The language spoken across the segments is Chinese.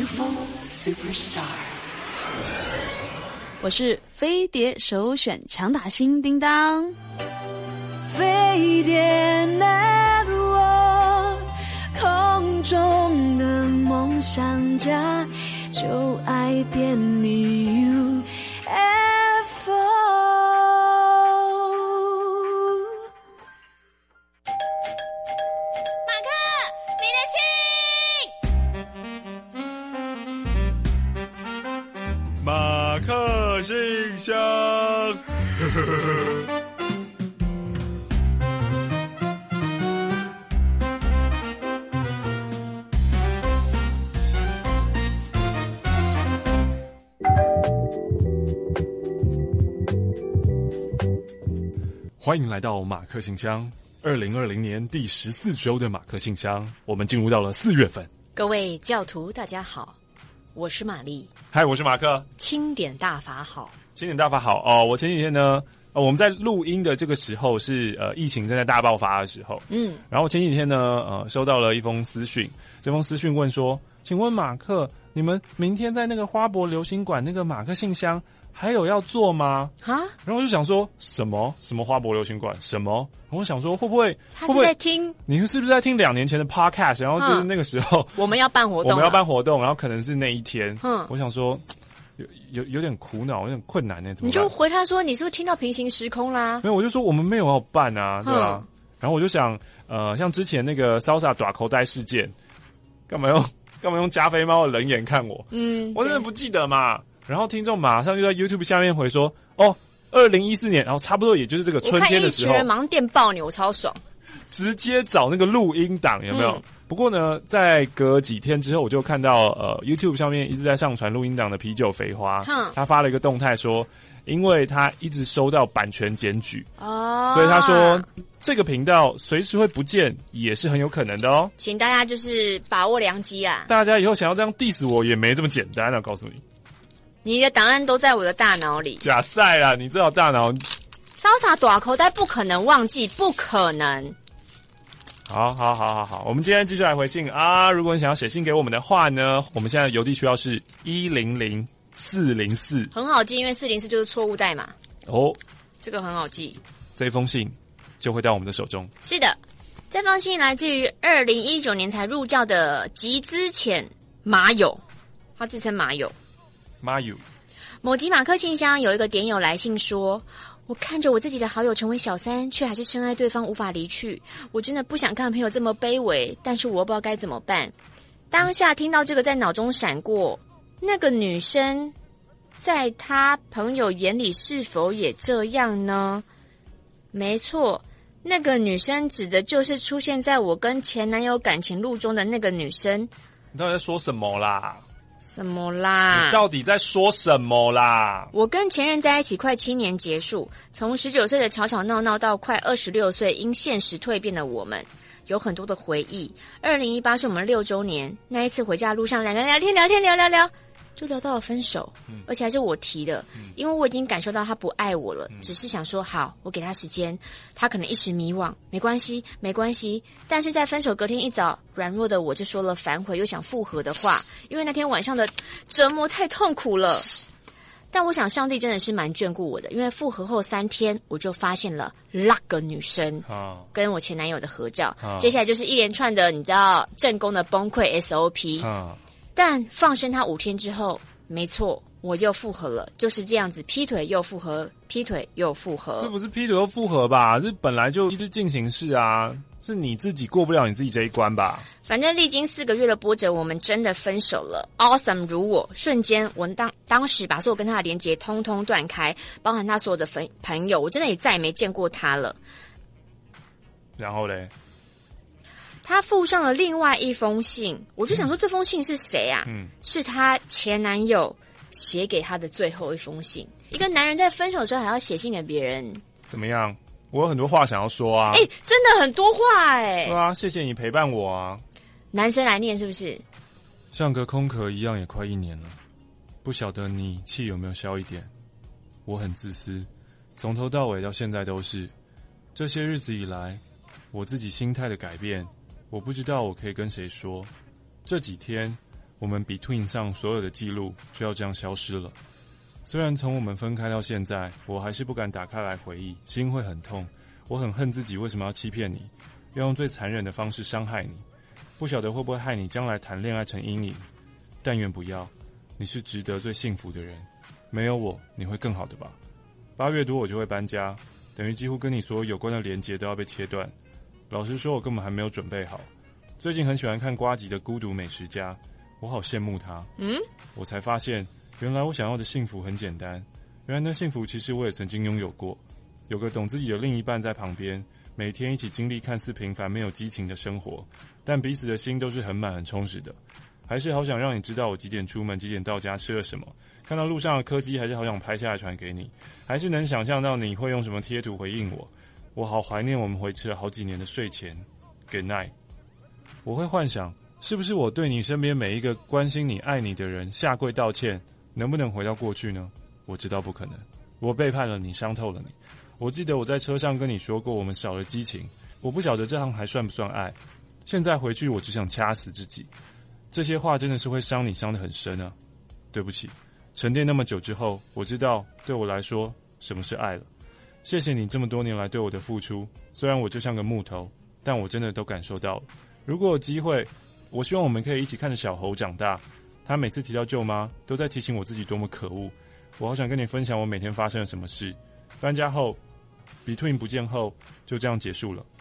Beautiful Superstar。 我是飞碟首选强打星叮当。 飞碟 Network 空中的梦想家，就爱点你 UFO。 马克，你的信。 马克信箱。欢迎来到马克信箱，2020年第14周的马克信箱，我们进入到了4月份。 各位教徒大家好，我是玛丽。 嗨，我是马克。 清点大法好， 清点大法好哦！我前几天呢，我们在录音的这个时候是疫情正在大爆发的时候，然后前几天呢，收到了一封私讯，这封私讯问说，请问马克，你们明天在那个花博流行馆那个马克信箱还有要做吗？ 啊？ 然后我就想说什么花博流行馆什么？然后我想说会不会他是在听？ 你是不是在听2年前的 podcast？ 然后就是那个时候我们要办活动， 然后可能是那一天。我想说有点苦恼，有点困难呢，怎么办？ 你就回他说你是不是听到平行时空啦？ 没有，我就说我们没有要办啊，对吧？然后我就想像之前那个 Salsa 打口袋事件，干嘛用加菲猫的冷眼看我？我真的不记得嘛。然后听众马上就在 YouTube 下面回说，哦，2014年，然后差不多也就是这个春天的时候， 我看一群人忙电爆你，我超爽， 直接找那个录音档有没有？不过呢，在隔几天之后，我就看到YouTube 上面一直在上传录音档的啤酒肥花，他发了一个动态说，因为他一直收到版权检举，所以他说这个频道随时会不见，也是很有可能的哦。 请大家就是把握良机啦。 大家以后想要这样 diss 我也没这么简单啊，告诉你。 你的档案都在我的大脑里。 假赛啦，你这大脑。 潇洒大口袋不可能忘记，不可能。 好，我们今天继续来回信啊！如果你想要写信给我们的话呢，我们现在邮递区号是100404， 很好记，因为404就是错误代码。 哦， 这个很好记。 这封信就会到我们的手中。 是的，这封信来自于2019年才入教的集资前马友，他自称马友。 马友。 某集马克信箱有一个点友来信说，我看着我自己的好友成为小三，却还是深爱对方无法离去，我真的不想看朋友这么卑微，但是我又不知道该怎么办。当下听到这个在脑中闪过，那个女生在他朋友眼里是否也这样呢？没错，那个女生指的就是出现在我跟前男友感情路中的那个女生。 你到底在说什么啦？ 什么啦？ 你到底在说什么啦？ 我跟前任在一起快7年结束，从19岁的吵吵闹闹到快26岁因现实蜕变的我们，有很多的回忆。2018是我们6周年，那一次回家的路上，两个人聊天，就聊到了分手，而且还是我提的，因为我已经感受到他不爱我了，只是想说好，我给他时间，他可能一时迷惘，没关系。但是在分手隔天一早，软弱的我就说了反悔又想复合的话，因为那天晚上的折磨太痛苦了。但我想上帝真的是蛮眷顾我的，因为复合后3天，我就发现了那个女生跟我前男友的合照，接下来就是一连串的你知道正宫的崩溃 SOP。但放生他5天之后，没错，我又复合了，就是这样子，劈腿又复合。这不是劈腿又复合吧？这本来就一直进行式啊，是你自己过不了你自己这一关吧？ 反正历经4个月的波折，我们真的分手了。Awesome 如我，瞬间我当时把所有跟他的连结通通断开，包含他所有的朋友，我真的也再也没见过他了。 然后嘞？ 他附上了另外一封信，我就想说这封信是谁啊？是他前男友写给他的最后一封信。一个男人在分手的时候还要写信给别人， 怎么样？我有很多话想要说啊！ 真的很多话对啊，谢谢你陪伴我啊。 男生来念是不是？ 像个空壳一样，也快1年了，不晓得你气有没有消一点？我很自私，从头到尾到现在都是。这些日子以来，我自己心态的改变，我不知道我可以跟谁说。这几天我们 Between 上所有的记录就要这样消失了。虽然从我们分开到现在，我还是不敢打开来回忆，心会很痛。我很恨自己为什么要欺骗你，要用最残忍的方式伤害你。不晓得会不会害你将来谈恋爱成阴影，但愿不要。你是值得最幸福的人，没有我你会更好的吧。8月多我就会搬家，等于几乎跟你所有有关的连结都要被切断。老实说，我根本还没有准备好。最近很喜欢看呱吉的《孤独美食家》，我好羡慕他。我才发现，原来我想要的幸福很简单。原来那幸福其实我也曾经拥有过，有个懂自己的另一半在旁边，每天一起经历看似平凡没有激情的生活，但彼此的心都是很满很充实的。还是好想让你知道我几点出门，几点到家，吃了什么。看到路上的柯基，还是好想拍下来传给你。还是能想象到你会用什么贴图回应我。我好怀念我们维持了好几年的睡前 Good night。 我会幻想，是不是我对你身边每一个关心你爱你的人下跪道歉，能不能回到过去呢？我知道不可能。我背叛了你，伤透了你。我记得我在车上跟你说过，我们少了激情。我不晓得这样还算不算爱。现在回去我只想掐死自己。这些话真的是会伤你，伤得很深啊。对不起，沉淀那么久之后，我知道对我来说什么是爱了。谢谢你这么多年来对我的付出，虽然我就像个木头，但我真的都感受到了。如果有机会，我希望我们可以一起看着小猴长大。他每次提到舅妈，都在提醒我自己多么可恶。我好想跟你分享我每天发生了什么事。搬家后 Between 不见后，就这样结束了。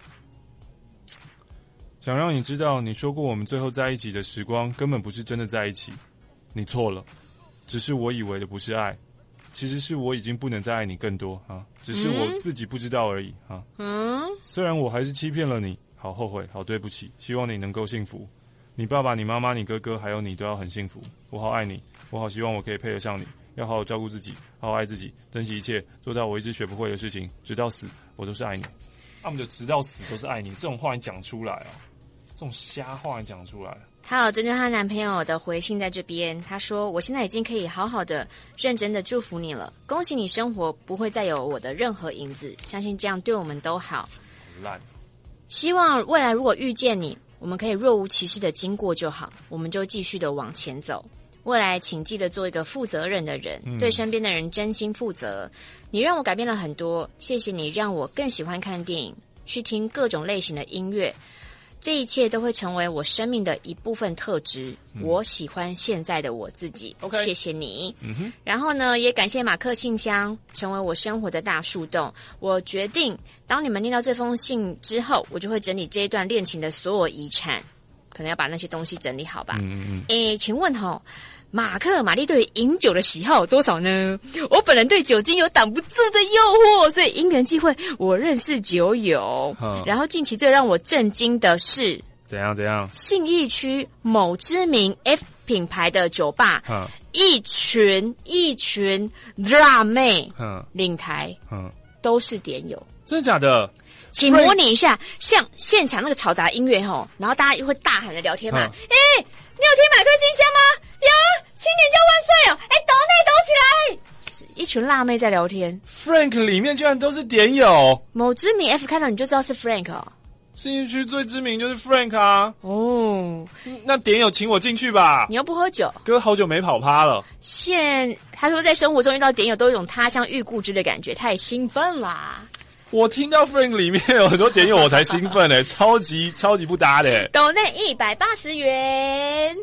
想让你知道，你说过我们最后在一起的时光根本不是真的在一起。你错了，只是我以为的不是爱，其实是我已经不能再爱你更多啊，只是我自己不知道而已啊。虽然我还是欺骗了你，好后悔，好对不起，希望你能够幸福。你爸爸、你妈妈、你哥哥还有你都要很幸福。我好爱你，我好希望我可以配得上你。要好好照顾自己，好好爱自己，珍惜一切，做到我一直学不会的事情，直到死我都是爱你。我们就直到死都是爱你，这种话你讲出来啊，这种瞎话你讲出来。 她有针对她男朋友的回信在这边，她说：我现在已经可以好好的认真的祝福你了，恭喜你生活不会再有我的任何影子，相信这样对我们都好。 烂。 希望未来如果遇见你，我们可以若无其事的经过就好，我们就继续的往前走。未来请记得做一个负责任的人，对身边的人真心负责。你让我改变了很多，谢谢你让我更喜欢看电影，去听各种类型的音乐，这一切都会成为我生命的一部分特质。我喜欢现在的我自己。谢谢你。然后呢，也感谢马克信箱成为我生活的大树洞。我决定当你们念到这封信之后，我就会整理这一段恋情的所有遗产，可能要把那些东西整理好吧。请问马克玛丽对饮酒的喜好有多少呢？我本人对酒精有挡不住的诱惑，所以因缘际会我认识酒友。然后近期最让我震惊的是怎样信义区某知名 F 品牌的酒吧，一群辣妹领台都是点友。 真的假的？ 请模拟一下像现场那个嘈杂音乐然后大家又会大喊的聊天嘛。你有听马克信箱吗？有，青年交万岁哦！抖内抖起来！一群辣妹在聊天。 Frank 里面居然都是点友， 某知名 F 开头你就知道是 Frank 哦。 信义区最知名就是 Frank 啊。那点友请我进去吧。 你又不喝酒， 哥好久没跑趴了。 他说在生活中遇到点友都有一种他乡遇故知的感觉，太兴奋啦。 我听到 Frank 里面有很多点友我才兴奋超级不搭的。 斗内180元。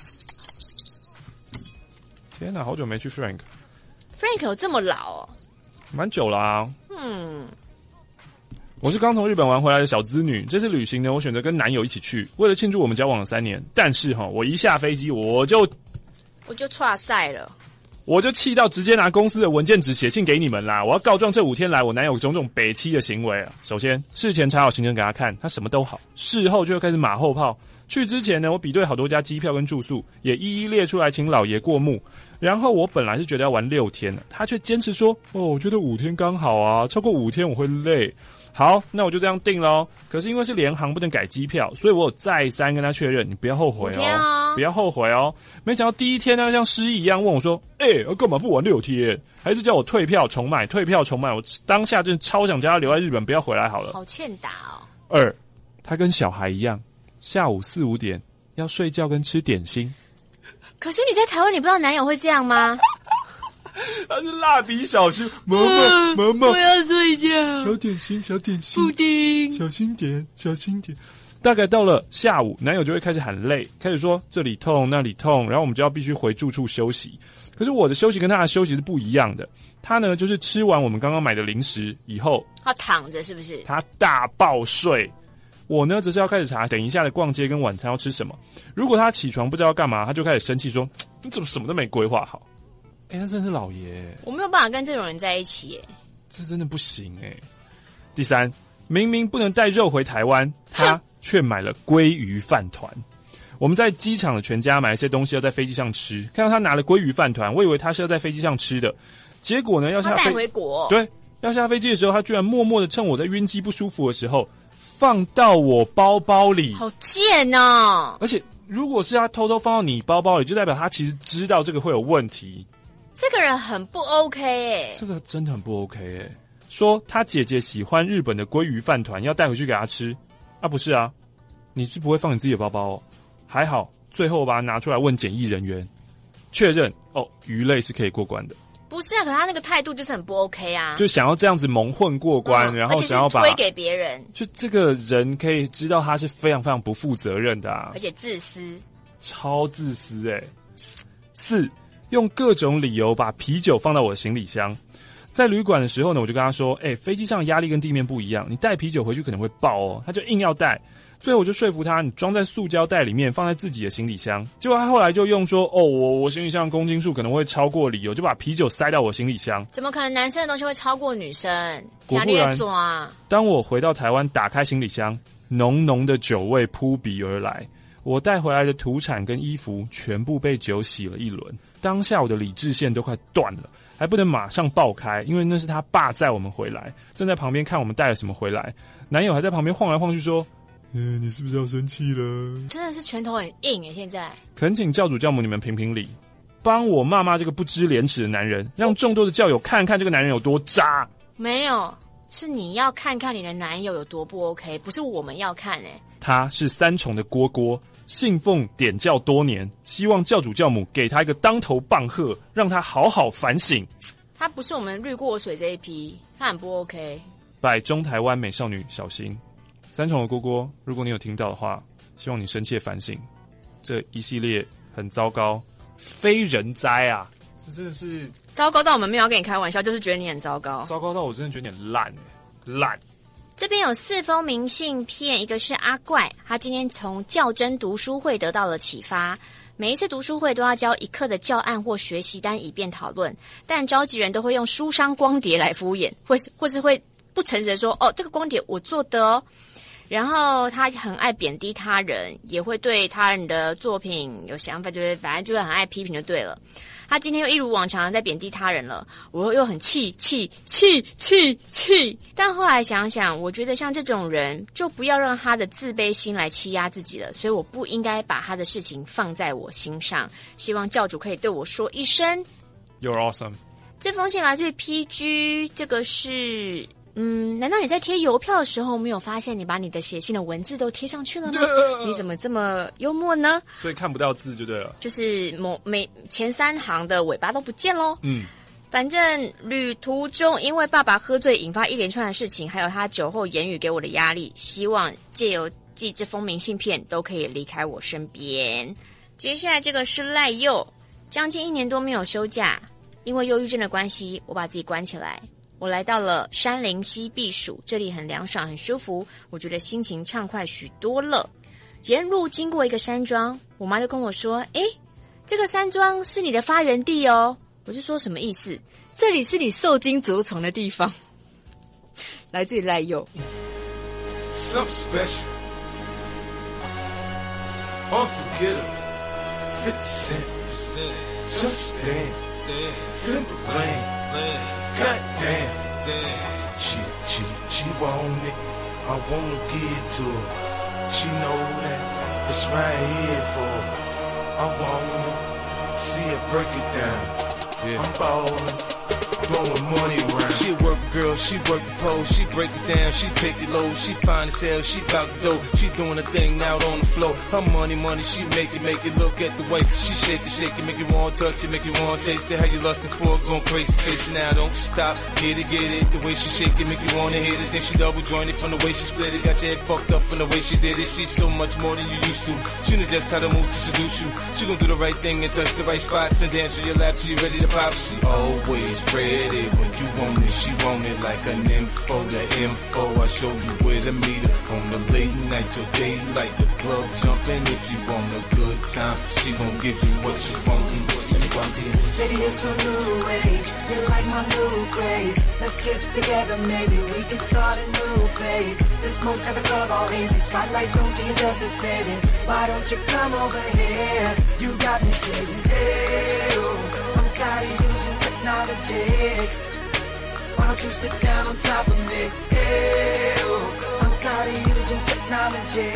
天哪，好久没去 Frank 有这么老哦？ 蛮久啦。我是刚从日本玩回来的小资女，这次旅行呢，我选择跟男友一起去，为了庆祝我们交往了3年。但是我一下飞机我就剉赛了。 我就气到直接拿公司的文件纸写信给你们啦！我要告状这5天来我男友种种北七的行为啊！首先，事前查好行程给他看，他什么都好，事后就开始马后炮。去之前呢，我比对好多家机票跟住宿，也一一列出来请老爷过目。然后我本来是觉得要玩6天的，他却坚持说：“我觉得5天刚好啊，超过5天我会累。”好，那我就这样定咯。可是因为是联航不能改机票，所以我有再三跟他确认，你不要后悔不要后悔哦。没想到第一天呢，像失忆一样问我说：“干嘛不玩6天？”还是叫我退票重买。我当下真的超想叫他留在日本，不要回来好了。 好欠打哦。 2，他跟小孩一样，下午4、5点要睡觉跟吃点心。 可是你在台湾，你不知道男友会这样吗？ 他是蜡笔小新，妈妈， 我要睡觉。 小点心， 布丁， 小心点。大概到了下午，男友就会开始喊累，开始说这里痛那里痛，然后我们就要必须回住处休息。可是我的休息跟他的休息是不一样的。他呢，就是吃完我们刚刚买的零食以后， 他躺着是不是？ 他大爆睡。我呢，则是要开始查等一下的逛街跟晚餐要吃什么。如果他起床不知道干嘛，他就开始生气说：“你怎么什么都没规划好？”他真的是老爷， 我没有办法跟这种人在一起耶， 这真的不行哎。第三，明明不能带肉回台湾，他却买了鲑鱼饭团。我们在机场的全家买一些东西要在飞机上吃，看到他拿了鲑鱼饭团，我以为他是要在飞机上吃的，结果呢，要下他带回国， 对，要下飞机的时候，他居然默默的趁我在晕机不舒服的时候，放到我包包里， 好贱哦！ 而且如果是他偷偷放到你包包里，就代表他其实知道这个会有问题。 这个人很不 OK 耶， 这个真的很不 OK 耶。说他姐姐喜欢日本的鲑鱼饭团，要带回去给他吃啊？不是啊，你是不会放你自己的包包哦。还好，最后把它拿出来问检疫人员，确认哦，鱼类是可以过关的。 不是啊，可他那个态度就是很不 OK 啊， 就想要这样子蒙混过关，然后想要把推给别人。 就这个人可以知道他是非常非常不负责任的啊， 而且自私， 超自私欸。4，用各种理由把啤酒放到我的行李箱。在旅馆的时候呢，我就跟他说：“飞机上的压力跟地面不一样，你带啤酒回去可能会爆哦。”他就硬要带。最后我就说服他，你装在塑胶袋里面，放在自己的行李箱。结果他后来就用说：“我行李箱的公斤数可能会超过理由，就把啤酒塞到我行李箱。” 怎么可能男生的东西会超过女生？ 果不然，当我回到台湾，打开行李箱，浓浓的酒味扑鼻而来。我带回来的土产跟衣服全部被酒洗了一轮，当下我的理智线都快断了，还不能马上爆开，因为那是他爸载我们回来，正在旁边看我们带了什么回来。男友还在旁边晃来晃去说：“你是不是要生气了？” 真的是拳头很硬耶！现在恳请教主教母你们评评理，帮我骂骂这个不知廉耻的男人，让众多的教友看看这个男人有多渣。 没有，是你要看看你的男友有多不 OK， 不是我们要看耶。 他是3重的锅锅，信奉点教多年，希望教主教母给他一个当头棒喝，让他好好反省。 他不是我们滤过水这一批，他很不 OK。 拜中台湾美少女小心，3重的锅锅，如果你有听到的话，希望你深切反省，这一系列很糟糕，非人哉啊！这真的是糟糕到我们没有要跟你开玩笑，就是觉得你很糟糕， 糟糕到我真的觉得有点烂。 这边有4封明信片，一个是阿怪，他今天从教真读书会得到了启发。每一次读书会都要交1课的教案或学习单以便讨论，但召集人都会用书商光碟来敷衍，或是会不诚实的说：“哦，这个光碟我做的哦。”然后他很爱贬低他人，也会对他人的作品有想法，就是反正就是很爱批评就对了。他今天又一如往常在贬低他人了，我又很气。但后来想想，我觉得像这种人，就不要让他的自卑心来欺压自己了，所以我不应该把他的事情放在我心上。希望教主可以对我说一声 You're awesome。 这封信来自于 PG， 这个是难道你在贴邮票的时候没有发现你把你的写信的文字都贴上去了吗？你怎么这么幽默呢？ 所以看不到字就对了， 就是前3行的尾巴都不见咯。反正旅途中因为爸爸喝醉引发一连串的事情，还有他酒后言语给我的压力，希望借由寄这封明信片都可以离开我身边。接下来这个是赖佑，将近1年多没有休假，因为忧郁症的关系，我把自己关起来。我来到了山林溪避暑，这里很凉爽很舒服，我觉得心情畅快许多了。沿路经过一个山庄，我妈就跟我说：“这个山庄是你的发源地哦。”我就说什么意思？这里是你受精足虫的地方。来自于赖佑。 Something special, unforgettable, 50 cent, just damn, Timberland, goddamn, she want it, I wanna give it to her, she know that it's right here for her, I wanna see her break it down, I'm ballin', blowing money around. She a work girl, she work the pole, she break it down, she take it low, she fine as hell, she bout the dough, she doing a thing out on the floor. Her money, she make it, look at the way she shake it, make you want to touch it, make you want to taste it. How you lustin' for it, going crazy, face it now, don't stop, get it, the way she shake it, make you wanna hit it. Then she double jointed from the way she split it, got your head fucked up from the way she did it. She's so much more than you used to, she knows just how to move to seduce you. She gon' do the right thing and touch the right spots and dance on your lap till you ready to pop. She always ready when you want it, she want it like an info, the info. I show you where to meet her on the late night till daylight, the club jumping. If you want a good time, she gon' give you what you want. Baby, it's so new age, you're like my new craze. Let's get together, maybe we can start a new phase. The smoke's got the club all hazy, spotlights don't do you justice, baby. Why don't you come over here? You got me saying, hey, oh, I'm tired of using technology. Why don't you sit down on top of me? Hey, oh, I'm tired of using technology.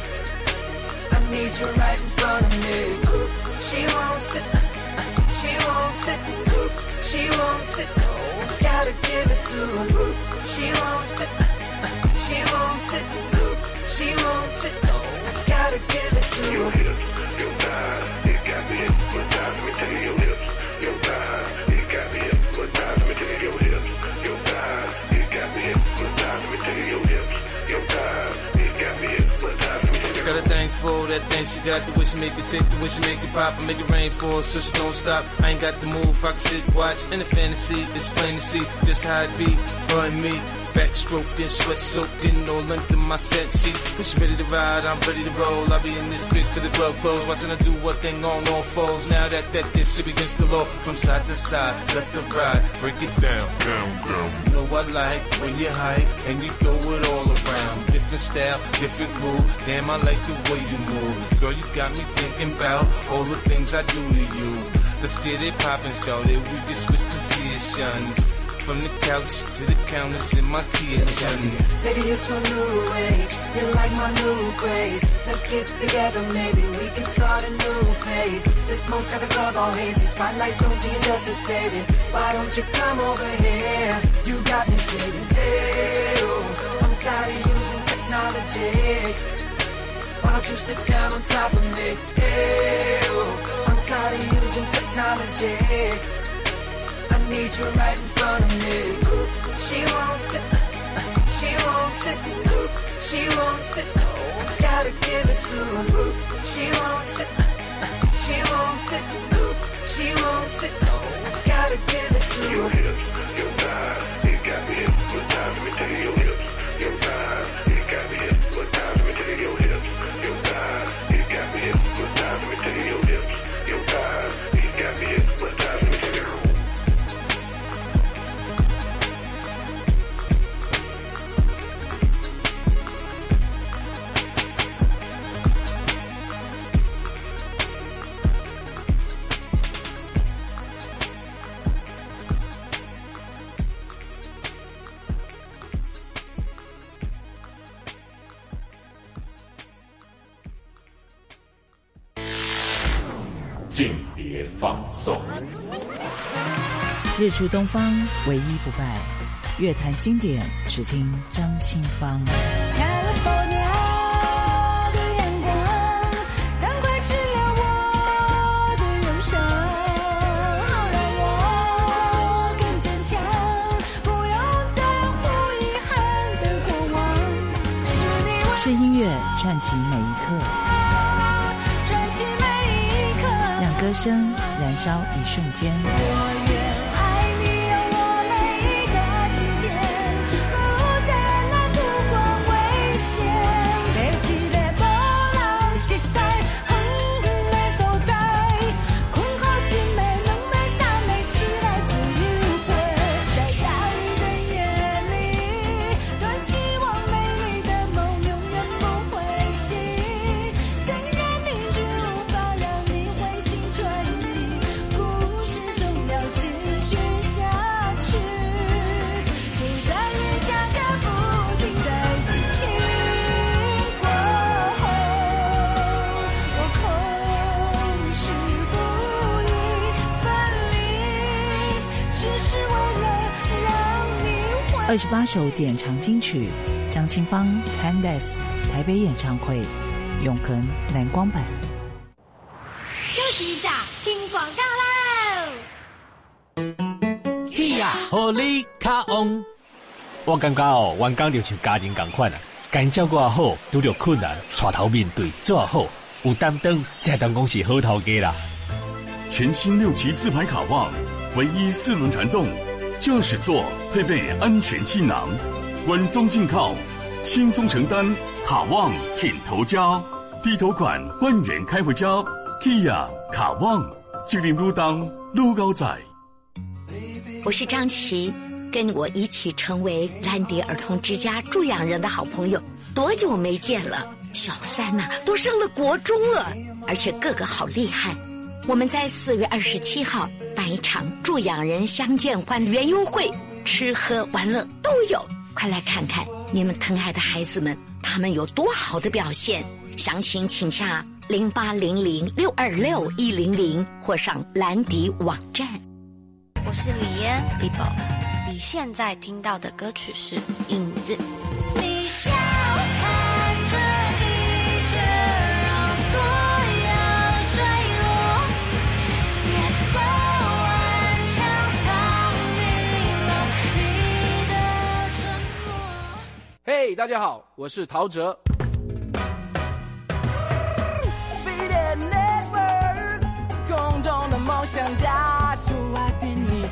I need you right in front of me. She won't sit, she won't sit, she won't sit, so gotta give it to her. She won't sit, she won't sit, she won't sit, so gotta give it to her. Your hips, your thighs, it got me hypnotized. Let me tell you, your hips, your thighs, it got me hypnotized. Let me tell you, your hips, your thighs, it got me hypnotized. Let me tell you, your hips, your thighs, it got me hypnotized. Got a thing for that thing she got, the way she make it tick, the way she make it pop and make it rain for her, so she don't stop. I ain't got the move, I can sit, watch, in the fantasy, it's plain to see just how it be, her and me. Backstroking, sweat soaking, all into my set sheets. When she ready to ride, I'm ready to roll. I'll be in this bitch till the club close, watching her do what thing on all fours. Now that this shit against the law, from side to side, let the ride, break it down, down, down. You know I like when you hype and you throw it all around. Different style, different groove. Damn, I like the way you move. Girl, you got me thinking about all the things I do to you. Let's get it poppin', shorty. We can switch positions. From the couch to the counters in my kitchen. Baby, you're so new age, you're like my new craze. Let's get together, maybe we can start a new phase. The smoke's got the club all hazy, spotlights don't do you justice, baby. Why don't you come over here? You got me saying, hey, oh, I'm tired of using technology. Why don't you sit down on top of me? Hey, oh, I'm tired of using technology. I need you right in front of me. She won't sit, she won't sit, she won't sit, so gotta give it to her. She won't sit, she won't sit, she won't sit, so gotta give it to her. Your hips, your thighs, it got me hypnotized. Let me tell you, your hips, your thighs, it got me hypnotized. Let me tell you, your hips, your thighs, it got me hypnotized. Let me tell you, your hips, your thighs, it got me hypnotized. Let me tell you. 静碟放送， 日出东方，唯一不败。乐坛经典，只听张清芳。 California 的阳光，赶快治疗我的忧伤，好让我更坚强，不用在乎遗憾的过往。是你是音乐串起每一刻， 串起每一刻， 让歌声燃烧一瞬间。 我愿爱你有我每一个今天，不再难不管危险。这一个无人识识，远远的所在，困好一暝、两暝、三暝，起来自由飞。在大雨的夜里，多希望美丽的梦永远不会醒。虽然明知无法让你回心转意，故事总要结 28首典藏金曲，张清芳 Timeless 台北演唱会永恒蓝光版。 休息一下，听广告喽。 嘿呀，互你卡翁。我感觉员工就像家人同款啊，干照顾好，拄着困难，带头面对做好，有担当，才当讲是好头家啦。 全新6期4排卡旺，唯一4轮传动，驾驶座配备安全气囊，稳中进靠，轻松承担。卡旺挺头家，低头款万元开回家。Kia 卡旺，精灵路当路高仔。 我是张琪，跟我一起成为蓝蝶儿童之家助养人的好朋友，多久没见了？小三呐，都升了国中了，而且个个好厉害。我们在4月27号办一场助养人相见欢园游会，吃喝玩乐都有，快来看看你们疼爱的孩子们，他们有多好的表现。详情请洽0800626100或上蓝迪网站。 我是李嫣 Bibo， 你现在听到的歌曲是《影子》。你笑看这一切，让所有坠落，夜色顽强藏匿了你的沉默。 嘿，大家好，我是陶喆。共同的梦想大出来的你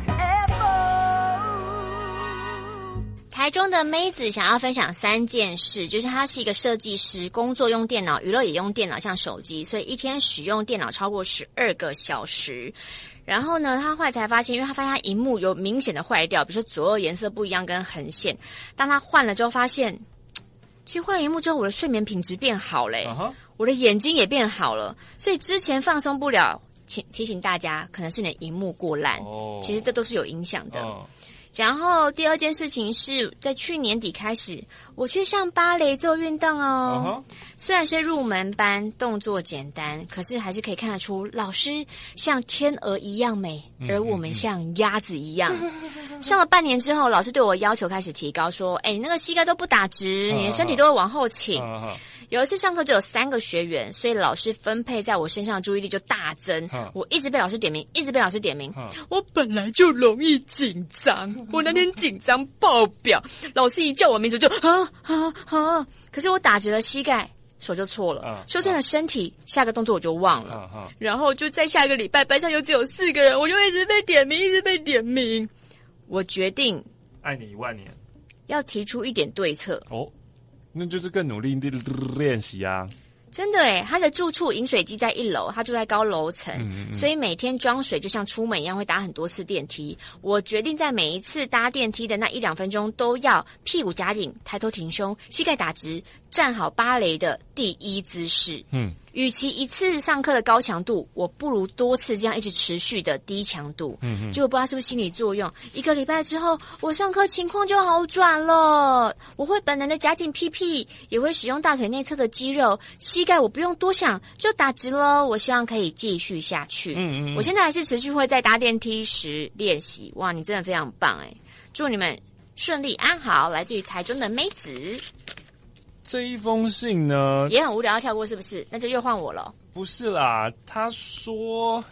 台中的妹子想要分享3件事，就是她是一个设计师，工作用电脑，娱乐也用电脑，像手机，所以一天使用电脑超过12个小时。然后呢，她后来才发现，因为她发现她萤幕有明显的坏掉，比如说左右颜色不一样跟横线。当她换了之后，发现其实换了萤幕之后，我的睡眠品质变好了我的眼睛也变好了，所以之前放松不了，提醒大家，可能是你的萤幕过烂，其实这都是有影响的。然后第2件事情是在去年底开始，我去上芭蕾做运动虽然是入门班，动作简单，可是还是可以看得出老师像天鹅一样美，而我们像鸭子一样。上了半年之后，老师对我要求开始提高，说你那个膝盖都不打直，你的身体都会往后倾。有一次上课只有3个学员，所以老师分配在我身上的注意力就大增。我一直被老师点名，我本来就容易紧张，我那天紧张爆表，老师一叫我名字就可是我打直了膝盖，手就错了，修正了身体，下个动作我就忘了。然后就在下个礼拜，班上又只有4个人，我就一直被点名。我决定爱你1万年， 要提出一点对策那就是更努力练习啊！ 真的他的住处饮水机在1楼，他住在高楼层，所以每天装水就像出门一样，会搭很多次电梯。我决定在每一次搭电梯的那1-2分钟，都要屁股夹紧，抬头挺胸，膝盖打直，站好芭蕾的第一姿势。与其一次上课的高强度，我不如多次这样一直持续的低强度。结果不知道是不是心理作用，1个礼拜之后，我上课情况就好转了。我会本能的夹紧屁屁，也会使用大腿内侧的肌肉，膝盖我不用多想就打直了。我希望可以继续下去。我现在还是持续会在搭电梯时练习。哇，你真的非常棒祝你们顺利安好。来自于台中的妹子。 这一封信呢也很无聊，要跳过是不是？那就又换我了。 不是啦，他说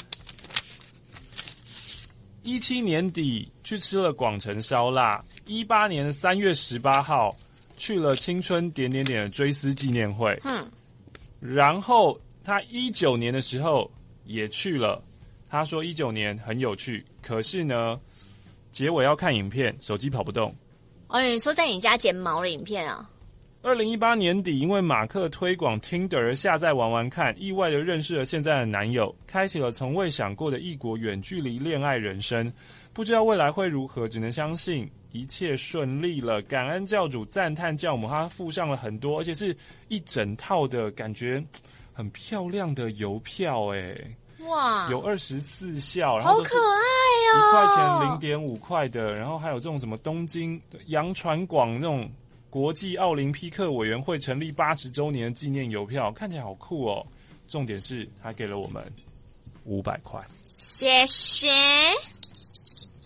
17年底去吃了广城烧腊，18年3月18号去了青春点的追思纪念会。然后他19年的时候也去了，他说19年很有趣，可是呢结尾要看影片，手机跑不动。 你说在你家剪毛的影片啊 ？2018年底，因为马克推广 Tinder 而下载玩玩看，意外的认识了现在的男友，开启了从未想过的异国远距离恋爱人生。不知道未来会如何，只能相信一切顺利了。感恩教主，赞叹教母，他附上了很多，而且是一整套的感觉很漂亮的邮票哇， 有24校，然后好可爱 1块钱0.5块的，然后还有这种什么东京洋传广那种国际奥林匹克委员会成立80周年的纪念邮票，看起来好酷哦。重点是他给了我们500块， 谢谢。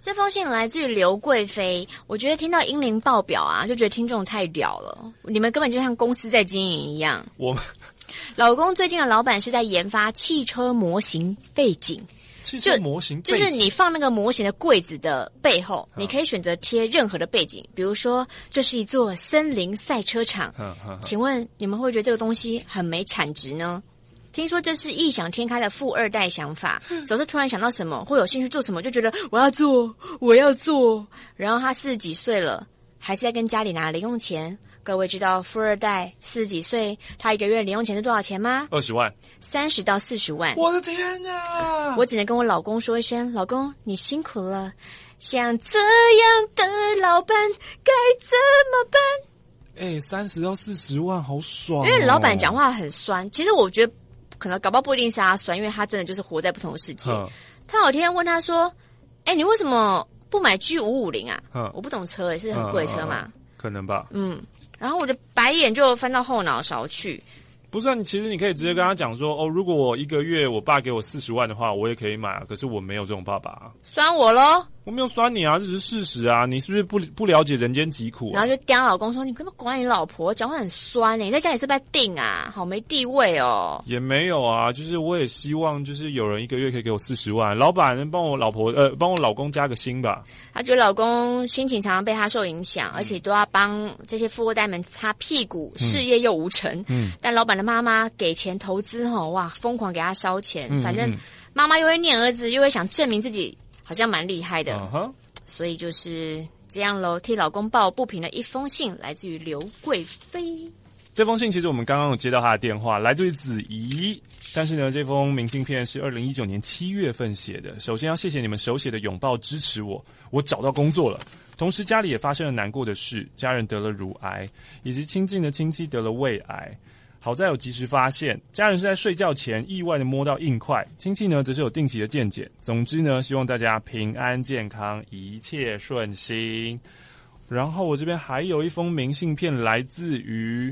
这封信来自于刘贵妃，我觉得听到英灵报表啊，就觉得听众太屌了，你们根本就像公司在经营一样。 我们老公最近的老板是在研发汽车模型背景。 汽车模型背景就是你放那个模型的柜子的背后，你可以选择贴任何的背景，比如说这是一座森林赛车场。请问你们会觉得这个东西很没产值呢？听说这是异想天开的富二代想法，总是突然想到什么或有兴趣做什么，就觉得我要做。然后他40几岁了，还是在跟家里拿零用钱。各位知道富二代40几岁，他一个月零用钱是多少钱吗 ？20万 ，30到40万。 我的天哪！ 我只能跟我老公说一声，老公你辛苦了。像这样的老板该怎么办 ？30到40万，好爽哦！ 因为老板讲话很酸，其实我觉得可能搞不好不一定是他酸，因为他真的就是活在不同的世界。他有天问他说：“你为什么不买 G550 啊？”我不懂车，是很贵的车嘛？ 可能吧。 然后我的白眼就翻到后脑勺去。 不是啊，其实你可以直接跟他讲说，如果我一个月我爸给我40万的话，我也可以买啊。可是我没有这种爸爸啊。 酸我咯？ 我没有酸你啊，这只是事实啊。你是不是不了解人间疾苦啊？ 然后就刁老公说：“你可不可以管你老婆？讲话很酸你在家里是不是在定啊？好没地位哦。” 也没有啊，就是我也希望就是有人一个月可以给我40万，老板能帮我老公加个薪吧。 他觉得老公心情常常被他受影响，而且都要帮这些富二代们擦屁股，事业又无成。但老板的妈妈给钱投资哇，疯狂给他烧钱，反正妈妈又会念儿子，又会想证明自己好像蛮厉害的，所以就是这样咯。替老公抱不平的一封信，来自于刘贵妃。 这封信其实我们刚刚有接到他的电话，来自于子怡。但是呢，这封明信片是2019年7月份写的。首先要谢谢你们手写的拥抱支持我找到工作了。同时家里也发生了难过的事，家人得了乳癌，以及亲近的亲戚得了胃癌。好在有及时发现，家人是在睡觉前意外的摸到硬块，亲戚呢则是有定期的健检。总之呢，希望大家平安健康，一切顺心。然后我这边还有一封明信片，来自于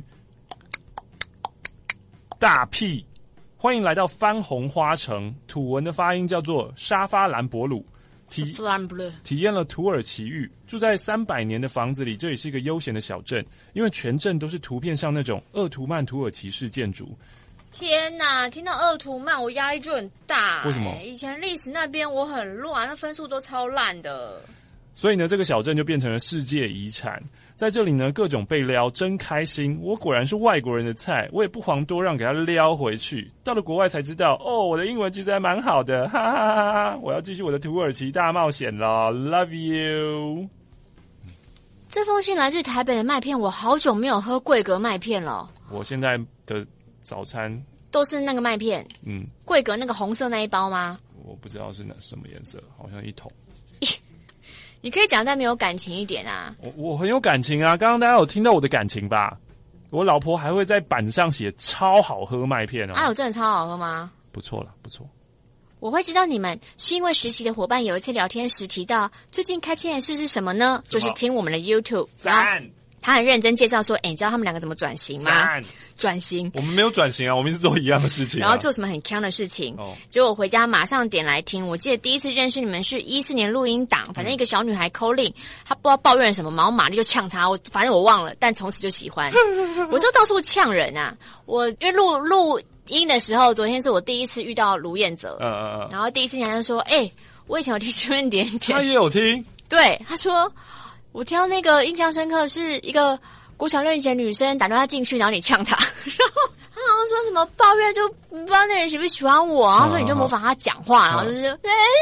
大屁，欢迎来到番红花城，土文的发音叫做沙发兰博鲁。体验了土耳其浴，住在300年的房子里，这里是一个悠闲的小镇，因为全镇都是图片上那种鄂图曼土耳其式建筑。 天哪，听到鄂图曼我压力就很大。 为什么？ 以前历史那边我很乱，那分数都超烂的。 所以呢，这个小镇就变成了世界遗产。在这里呢，各种被撩，真开心。我果然是外国人的菜，我也不遑多让，给他撩回去。到了国外才知道，我的英文其实还蛮好的，哈哈哈哈！我要继续我的土耳其大冒险了 ，Love you。 这封信来自台北的麦片，我好久没有喝桂格麦片了。 我现在的早餐都是那个麦片，桂格那个红色那一包吗？ 我不知道是什么颜色，好像一桶。 你可以讲但没有感情一点啊。 我很有感情啊，刚刚大家有听到我的感情吧？我老婆还会在板子上写超好喝麦片哦。 有真的超好喝吗？ 不错了，不错。 我会知道你们是因为实习的伙伴有一次聊天时提到最近开心的事是什么呢？就是听我们的 YouTube。赞。他很认真介绍说，你知道他们两个怎么转型吗？转型。我们没有转型啊，我们一直做一样的事情然后做什么很鏘的事情。结果我回家马上点来听。我记得第一次认识你们是14年录音档，反正一个小女孩 calling， 她不知道抱怨什么，然后玛丽就呛她，反正我忘了，但从此就喜欢。我是到处呛人啊。我因为录音的时候，昨天是我第一次遇到卢彦泽，然后第一次讲就说，我以前有听新闻点点，他也有听，对，他说。我听到那个印象深刻是一个国小6年级的女生打电话进去，然后你呛她，然后她好像说什么抱怨就不知道那人喜不喜欢我，然后说你就模仿她讲话，然后就是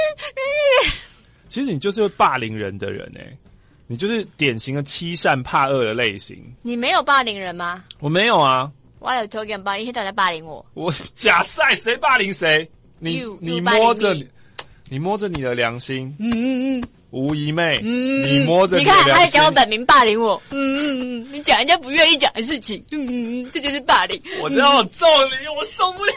其实你就是会霸凌人的人你就是典型的欺善怕恶的类型。你没有霸凌人吗？我没有啊。What are you talking about？ 你现在在霸凌我？我假赛谁霸凌谁？你摸着你的良心。吴姨妹，你摸着你的良心，你看，他讲我本名霸凌我，你讲人家不愿意讲的事情，这就是霸凌。我知道我揍你，我受不了。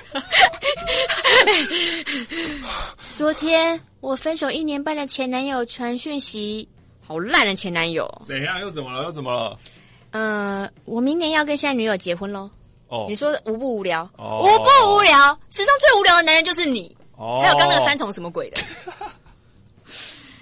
昨天我分手1年半的前男友传讯息，好烂的前男友。怎样？又怎么了？又怎么了？我明年要跟现在女友结婚咯。你说无不无聊？无不无聊，史上最无聊的男人就是你。还有刚那个3重什么鬼的？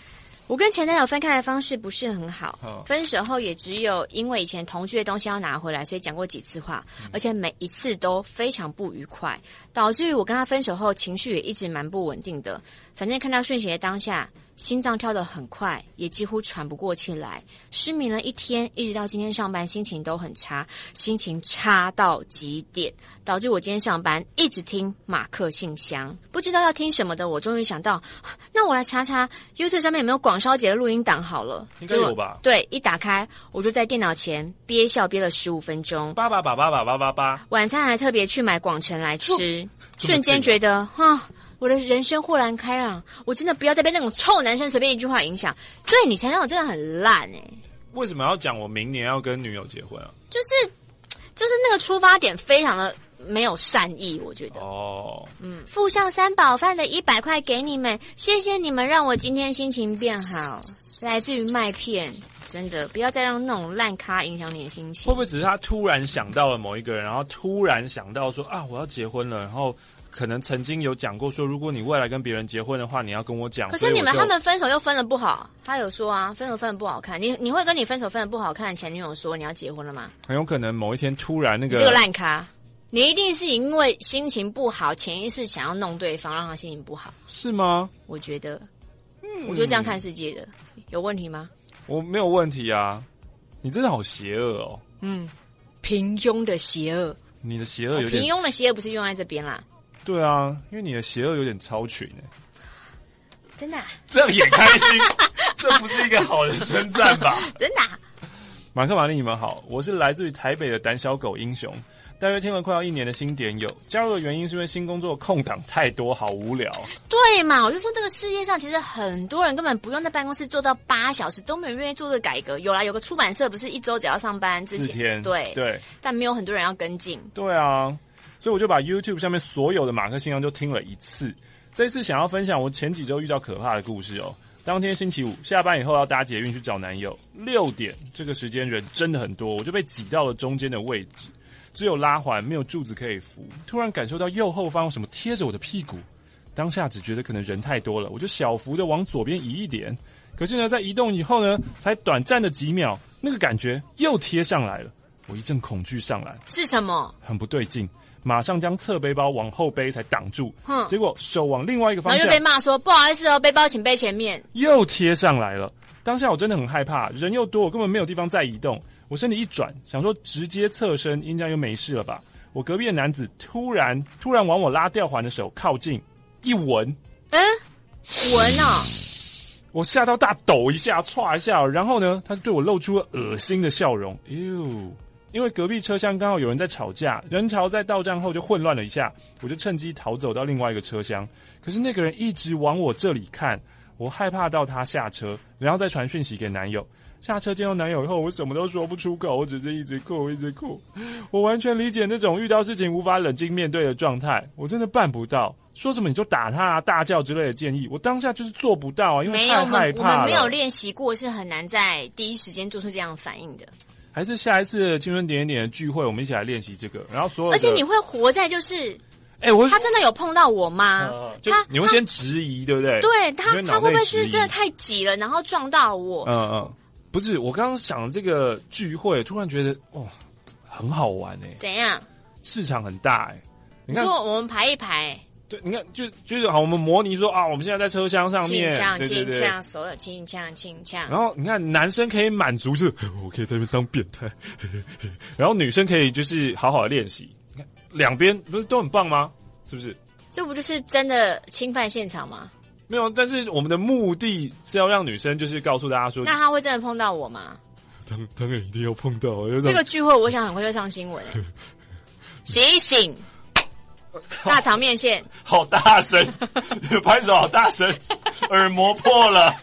我跟前男友分开的方式不是很好，分手后也只有因为以前同居的东西要拿回来，所以讲过几次话，而且每一次都非常不愉快，导致于我跟他分手后情绪也一直蛮不稳定的。反正看到讯息的当下，心脏跳得很快，也几乎喘不过气来，失眠了一天，一直到今天上班心情都很差，心情差到极点，导致我今天上班一直听马克信箱，不知道要听什么的，我终于想到，那我来查查 YouTube 上面有没有广烧节的录音档好了。 应该有吧？ 对，一打开我就在电脑前憋笑憋了15分钟， 叭叭叭叭叭叭叭叭。 晚餐还特别去买广城来吃，瞬间觉得我的人生豁然开朗，我真的不要再被那种臭男生随便一句话影响。对，你前男友真的很烂为什么要讲我明年要跟女友结婚啊？ 就是那个出发点非常的没有善意，我觉得。附上3宝饭的100块给你们，谢谢你们让我今天心情变好。来自于麦片，真的不要再让那种烂咖影响你的心情。 会不会只是他突然想到了某一个人，然后突然想到说我要结婚了，然后可能曾经有讲过说，如果你未来跟别人结婚的话，你要跟我讲。 可是他们分手又分得不好，他有说啊，分手分得不好看。你会跟你分手分得不好看的前女友说你要结婚了吗？ 很有可能某一天突然那个你这个烂咖，你一定是因为心情不好，潜意识想要弄对方，让他心情不好， 是吗？ 我觉得这样看世界的，有问题吗？ 我没有问题啊，你真的好邪恶哦。 平庸的邪恶， 你的邪恶有点平庸的邪恶不是用在这边啦。 对啊，因为你的邪恶有点超群真的这样也开心这不是一个好的称赞吧？ 真的马克玛丽，你们好，我是来自于台北的胆小狗英雄，大约听了快要1年的新点友，加入的原因是因为新工作空档太多，好无聊。 对嘛，我就说这个世界上其实很多人根本不用在办公室做到8小时，都没有人愿意做这个改革。有个出版社不是1周只要上班之前 4天，对， 但没有很多人要跟进。 对啊，所以我就把 YouTube 上面所有的马克信箱都听了一次。这一次想要分享我前几周遇到可怕的故事哦。当天星期五下班以后要搭捷运去找男友，6点这个时间人真的很多，我就被挤到了中间的位置，只有拉环没有柱子可以扶。突然感受到右后方有什么贴着我的屁股，当下只觉得可能人太多了，我就小幅的往左边移一点。可是呢，在移动以后呢，才短暂的几秒，那个感觉又贴上来了，我一阵恐惧上来。 是什么？ 很不对劲。马上将侧背包往后背才挡住，结果手往另外一个方向， 然后就被骂说不好意思哦，背包请背前面， 又贴上来了。当下我真的很害怕，人又多，我根本没有地方再移动。我身体一转，想说直接侧身应该就没事了吧。我隔壁的男子突然往我拉吊环的手靠近，一闻， 闻啊！ 我吓到大抖一下，唰一下，然后呢，他对我露出了恶心的笑容，因为隔壁车厢刚好有人在吵架，人潮在到站后就混乱了一下，我就趁机逃走到另外一个车厢。可是那个人一直往我这里看，我害怕到他下车，然后再传讯息给男友。下车见到男友以后，我什么都说不出口，我只是一直哭。我完全理解那种遇到事情无法冷静面对的状态，我真的办不到。说什么你就打他啊、大叫之类的建议，我当下就是做不到啊，因为太害怕了。 我们没有练习过，是很难在第一时间做出这样的反应的。 还是下一次青春点点的聚会，我们一起来练习这个。然后所有的， 而且你会活在就是， 他真的有碰到我吗？ 你会先质疑，对不对？ 对他会不会是真的太挤了，然后撞到我？ 不是，我刚刚想这个聚会，突然觉得很好玩怎样？ 市场很大你看，说我们排一排。 对，你看，就是好，我们模拟说我们现在在车厢上面， 轻呛，所有轻呛。 然后你看，男生可以满足，就是我可以在那边当变态，然后女生可以就是好好的练习。你看，两边不是都很棒吗？是不是？ 这不就是真的侵犯现场吗？ 没有，但是我们的目的是要让女生就是告诉大家说， 那他会真的碰到我吗？ 当然一定要碰到。 这个聚会，我想很快就上新闻。醒一醒！大肠面线， 好大声！拍手好大声，耳膜破了。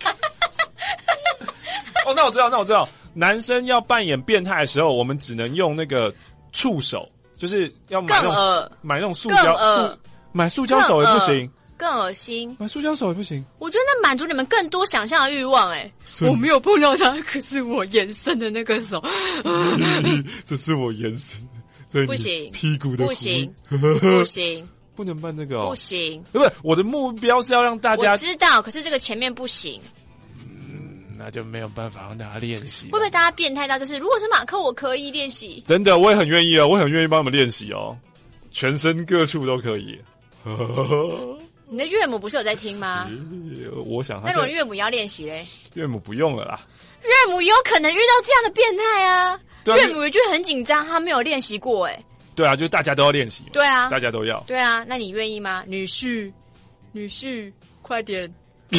那我知道，男生要扮演变态的时候，我们只能用那个触手，就是要买那种塑胶，买塑胶手也不行， 更恶心， 买塑胶手也不行。 我觉得那满足你们更多想象的欲望。我没有碰到他，可是我延伸的那个手， 这是我延伸。 不行， 屁股的不行， 不能办这个不行。 不是，我的目标是要让大家我知道，可是这个前面不行。 那就没有办法让大家练习。 会不会大家变态到就是，如果是马克，我可以练习？ 真的，我也很愿意哦，我很愿意帮你们练习哦，全身各处都可以。 你的岳母不是有在听吗？ 我想那如果岳母要练习嘞？ 岳母不用了啦。 岳母有可能遇到这样的变态啊！岳母就很紧张，她没有练习过哎。 对啊，就是大家都要练习。 对啊， 大家都要。 对啊，那你愿意吗？女婿，快点！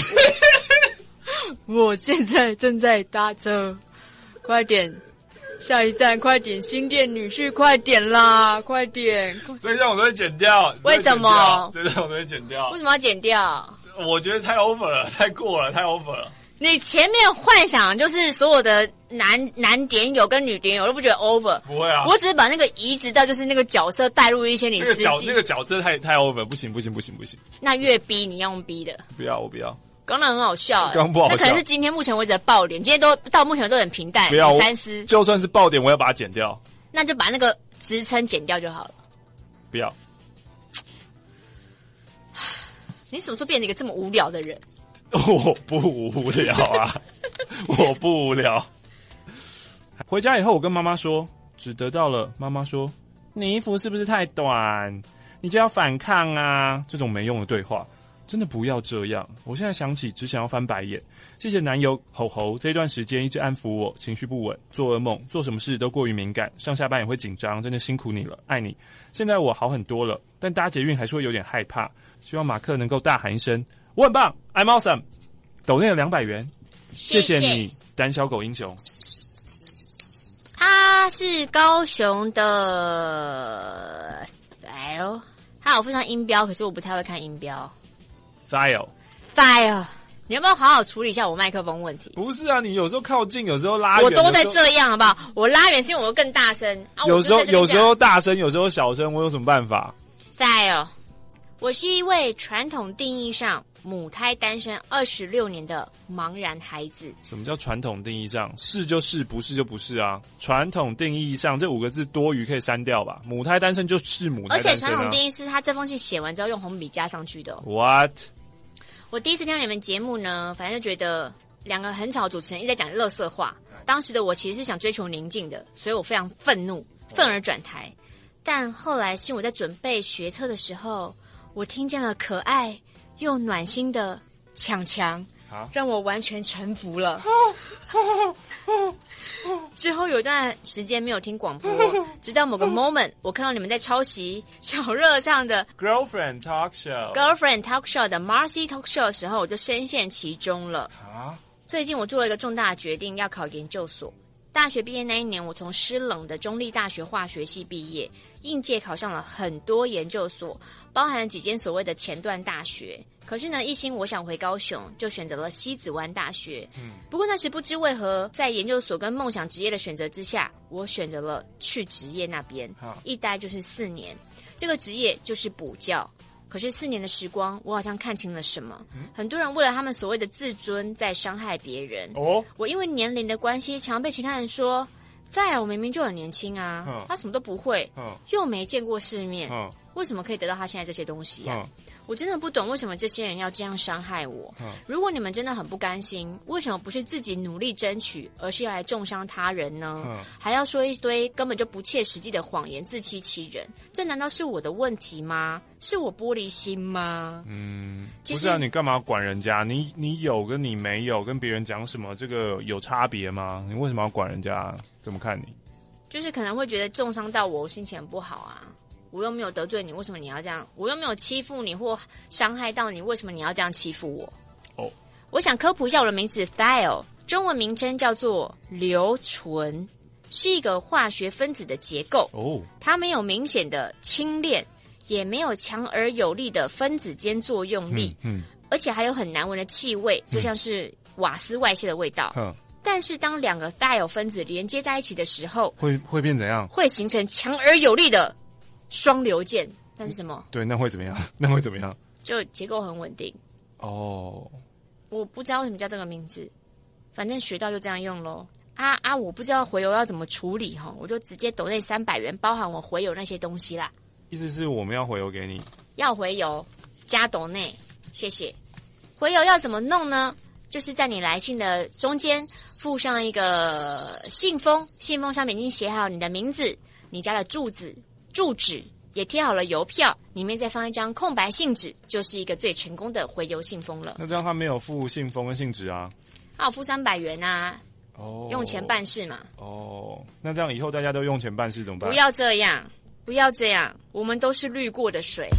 我现在正在搭车，快点！下一站，快点！新店女婿，快点啦，快点！ 这一段我都会剪掉。 为什么？ 这一段我都会剪掉。 为什么要剪掉？ 我觉得太 over 了，太过了，太 over 了。 你前面幻想就是所有的男点友跟女点友都不觉得 over？ 不会啊， 我只是把那个移植到就是那个角色带入一些你实际那个角色太 over， 不行。 那越逼你要用逼的， 不要，我不要。 刚刚很好笑， 刚不好笑， 那可能是今天目前为止的爆点，今天都到目前都很平淡。 不要三思， 就算是爆点，我要把它剪掉。 那就把那个职称剪掉就好了。 不要。 你什么时候变成一个这么无聊的人？ 我不无聊啊，我不无聊。回家以后，我跟妈妈说，只得到了妈妈说：“你衣服是不是太短？你就要反抗啊！”这种没用的对话，真的不要这样。我现在想起，只想要翻白眼。谢谢男友吼吼，这段时间一直安抚我，情绪不稳，做噩梦，做什么事都过于敏感，上下班也会紧张，真的辛苦你了，爱你。现在我好很多了，但搭捷运还是会有点害怕。希望马克能够大喊一声：“我很棒 ，I'm awesome！” 抖内了200元，谢谢你，胆小狗英雄。 他是高雄的 File， 他有附上音标，可是我不太会看音标。 File， 你要不要好好处理一下我麦克风问题？ 不是啊，你有时候靠近，有时候拉远， 我都在这样，好不好？我拉远是因为我更大声啊。 有时候大声，有时候小声，我有什么办法 ？File， 我是一位传统定义上母胎单身26年的茫然孩子。 什么叫传统定义上？是就是，不是就不是啊。传统定义上这5个字多余，可以删掉吧？母胎单身就是母胎单身啊。 而且传统定义是他这封信写完之后用红笔加上去的。 What？ 我第一次听到你们节目呢，反正就觉得2个很吵的主持人一直在讲垃圾话。当时的我其实是想追求宁静的，所以我非常愤怒，愤而转台。但后来是我在准备学车的时候，我听见了可爱又暖心的强强，让我完全臣服了。之后有段时间没有听广播，直到某个 moment， 我看到你们在抄袭小热唱的 Girlfriend Talk Show 的 Marcy Talk Show 的时候，我就深陷其中了。最近我做了一个重大的决定，要考研究所。大学毕业那一年，我从湿冷的中立大学化学系毕业，应届考上了很多研究所，包含了几间所谓的前段大学。可是呢，一心我想回高雄，就选择了西子湾大学。不过那时不知为何，在研究所跟梦想职业的选择之下，我选择了去职业那边，一待就是4年。这个职业就是补教。可是4年的时光，我好像看清了什么。很多人为了他们所谓的自尊，在伤害别人。我因为年龄的关系，常被其他人说：“Fire， 我明明就很年轻啊，他什么都不会，又没见过世面，为什么可以得到他现在这些东西啊？”我真的不懂为什么这些人要这样伤害我。如果你们真的很不甘心，为什么不是自己努力争取，而是要来重伤他人呢？还要说一堆根本就不切实际的谎言，自欺欺人。这难道是我的问题吗？是我玻璃心吗？ 不是啊，你干嘛管人家？你有跟你没有跟别人讲什么，这个有差别吗？你为什么要管人家？怎么看你？ 就是可能会觉得重伤到我心情很不好啊。我又没有得罪你，为什么你要这样？我又没有欺负你或伤害到你，为什么你要这样欺负我？我想科普一下我的名字 Thiol， 中文名称叫做硫醇，是一个化学分子的结构。它没有明显的轻链，也没有强而有力的分子间作用力，而且还有很难闻的气味，就像是瓦斯外泄的味道。但是当2个 Thiol 分子连接在一起的时候， 会变怎样？ 会形成强而有力的双流键。那是什么？ 对，那会怎么样？那会怎么样？ 就结构很稳定。我不知道为什么叫这个名字，反正学到就这样用咯。我不知道回邮要怎么处理哈，我就直接抖内300元，包含我回邮那些东西啦。 意思是我们要回邮给你？ 要回邮加抖内，谢谢。回邮要怎么弄呢？ 就是在你来信的中间附上一个信封，信封上面已经写好你的名字、你家的住址，也贴好了邮票，里面再放一张空白信纸，就是一个最成功的回邮信封了。 那这样他没有附信封跟信纸啊？ 他有付300元啊。用钱办事嘛。 那这样以后大家都用钱办事怎么办？ 不要这样，不要这样，我们都是滤过的水。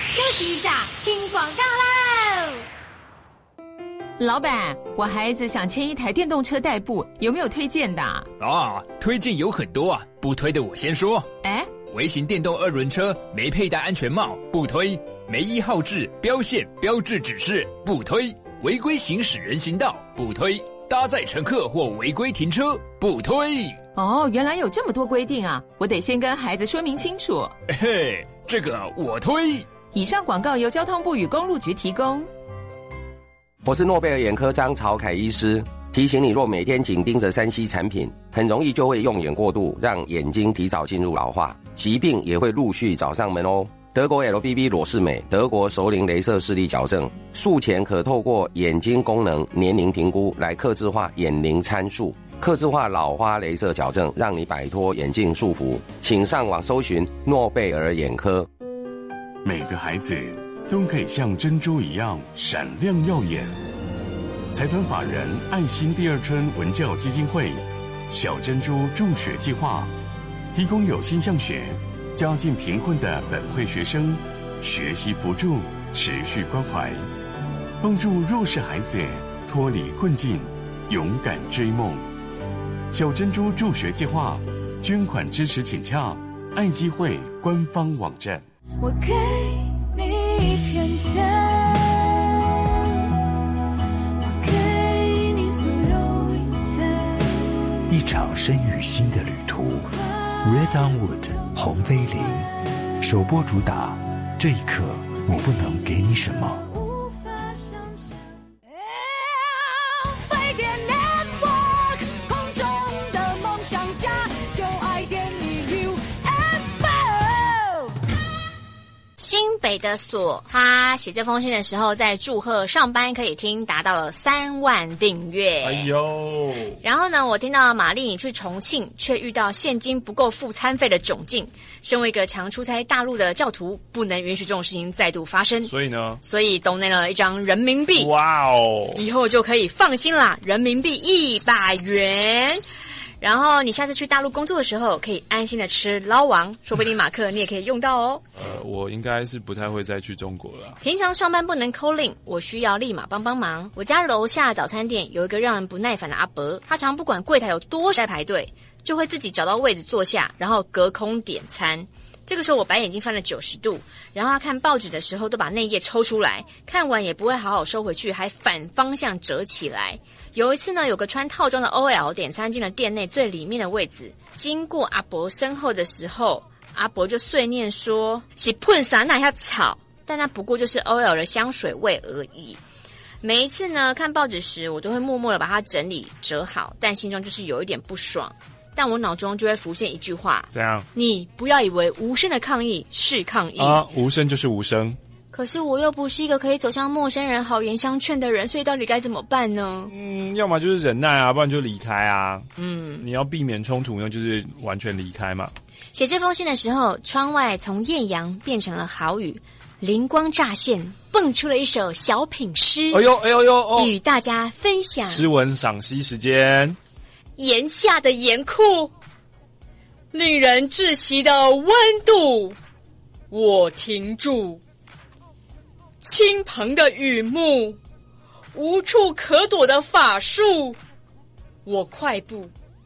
休息一下，听广告喽。 老板，我孩子想牵一台电动车代步，有没有推荐的？ 推荐有很多啊，不推的我先说。微型电动2轮车没佩戴安全帽，不推；没依号志、标线、标志指示，不推；违规行驶人行道，不推；搭载乘客或违规停车，不推。 原来有这么多规定啊，我得先跟孩子说明清楚。 嘿，这个我推。 以上广告由交通部与公路局提供。 我是诺贝尔眼科张朝凯医师，提醒你，若每天紧盯着3C 产品，很容易就会用眼过度，让眼睛提早进入老化，疾病也会陆续找上门哦。德国 LBB 裸视美，德国熟龄雷射视力矫正，术前可透过眼睛功能年龄评估来客制化眼龄参数，客制化老花雷射矫正，让你摆脱眼镜束缚。请上网搜寻诺贝尔眼科。 每个孩子都可以像珍珠一样闪亮耀眼。财团法人爱心第二春文教基金会小珍珠助学计划，提供有心向学、家境贫困的本会学生学习辅助、持续关怀，帮助弱势孩子脱离困境，勇敢追梦。小珍珠助学计划捐款支持请洽爱基会官方网站。 我给你一片天，我给你所有一切， 一场身与心的旅途。Red on Wood 红菲林首播主打，这一刻我不能给你什么。 飞碟 Network 空中的梦想家，就爱点你 UFO。 新北的所，他写这封信的时候，在祝贺上班可以听达到了3万订阅。 哎呦！ 然后呢，我听到玛丽你去重庆，却遇到现金不够付餐费的窘境。身为一个常出差大陆的教徒，不能允许这种事情再度发生。 所以呢， donate了1张人民币。 哇哦！ 以后就可以放心啦，人民币100元。然后你下次去大陆工作的时候，可以安心的吃捞王，说不定马克你也可以用到哦。 我应该是不太会再去中国了。 平常上班不能 call in， 我需要立马帮忙。我家楼下早餐店有一个让人不耐烦的阿伯，他常不管柜台有多少在排队，就会自己找到位置坐下，然后隔空点餐。这个时候我白眼睛翻了90度，然后他看报纸的时候都把内页抽出来，看完也不会好好收回去，还反方向折起来。有一次呢，有个穿套装的 OL 点餐进了店内最里面的位置，经过阿伯身后的时候，阿伯就碎念说是喷啥那下草，但那不过就是 OL 的香水味而已。每一次呢看报纸时，我都会默默的把它整理折好，但心中就是有一点不爽。但我脑中就会浮现一句话： 怎样？ 你不要以为无声的抗议是抗议啊，无声就是无声。 可是我又不是一个可以走向陌生人好言相劝的人，所以到底该怎么办呢？ 要么就是忍耐啊，不然就离开啊。你要避免冲突呢，就是完全离开嘛。 写这封信的时候，窗外从艳阳变成了豪雨，灵光乍现，蹦出了一首小品诗。 哎呦， 与大家分享。 诗文赏析时间。 炎夏的严酷，令人窒息的温度，我停住。倾盆的雨幕，无处可躲的法术，我快步。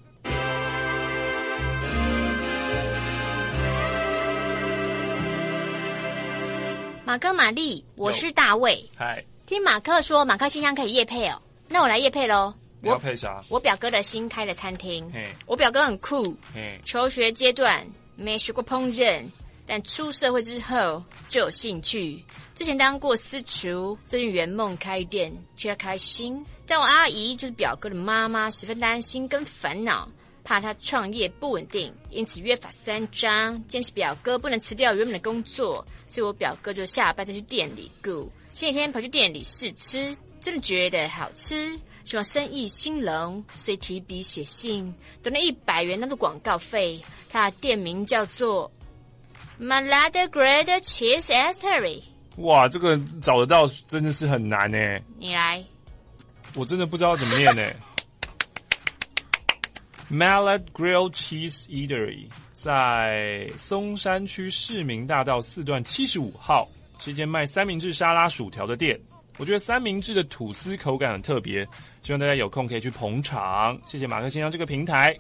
马哥玛丽，我是大卫。 嗨， 听马克说马克信箱可以业配哦，那我来业配咯。 你要配啥？ 我表哥的新开的餐厅。我表哥很酷，求学阶段没学过烹饪，但出社会之后就有兴趣。之前当过私厨，最近圆梦开店，其实开心。但我阿姨就是表哥的妈妈，十分担心跟烦恼，怕他创业不稳定，因此约法3章，坚持表哥不能辞掉原本的工作，所以我表哥就下班再去店里顾。前几天跑去店里试吃，真的觉得好吃。希望生意兴隆，所以提笔写信，等了100元当做广告费。他的店名叫做 Malada Grade Cheese Eatery。 哇，这个找得到真的是很难耶。 你来， 我真的不知道怎么念耶。Malad Grill Cheese Eatery 在松山区市民大道4段75号。 是一间卖三明治、沙拉、薯条的店。我觉得三明治的吐司口感很特别，希望大家有空可以去捧场。谢谢马克信箱这个平台。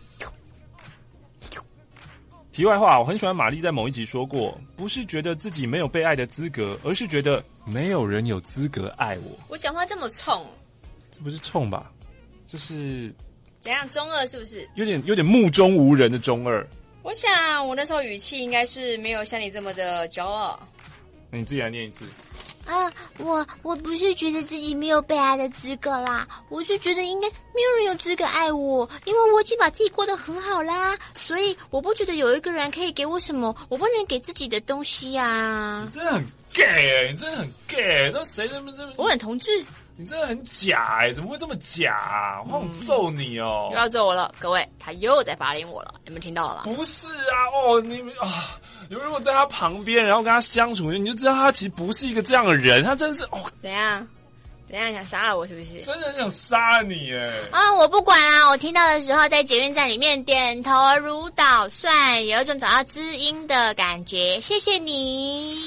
题外话，我很喜欢玛丽在某一集说过，不是觉得自己没有被爱的资格，而是觉得没有人有资格爱我。 我讲话这么冲， 这不是冲吧？这是怎样？中二是不是？ 有点目中无人的中二。 我想我那时候语气应该是没有像你这么的骄傲。 那你自己来念一次。 啊，我不是觉得自己没有被爱的资格啦，我是觉得应该没有人有资格爱我，因为我已经把自己过得很好啦，所以我不觉得有一个人可以给我什么我不能给自己的东西啊。 你真的很 gay， 你真的很 gay， 那谁这么我很同志。 你真的很假怎么会这么假啊？我想揍你哦！ 又要揍我了，各位，他又在霸凌我了，你们听到了吧？ 不是啊，你们啊，你们如果在他旁边，然后跟他相处，你就知道他其实不是一个这样的人，他真的是怎样想杀了我是不是？ 真的很想杀你啊！我不管啊，我听到的时候在捷运站里面点头如捣蒜，有一种找到知音的感觉。谢谢你。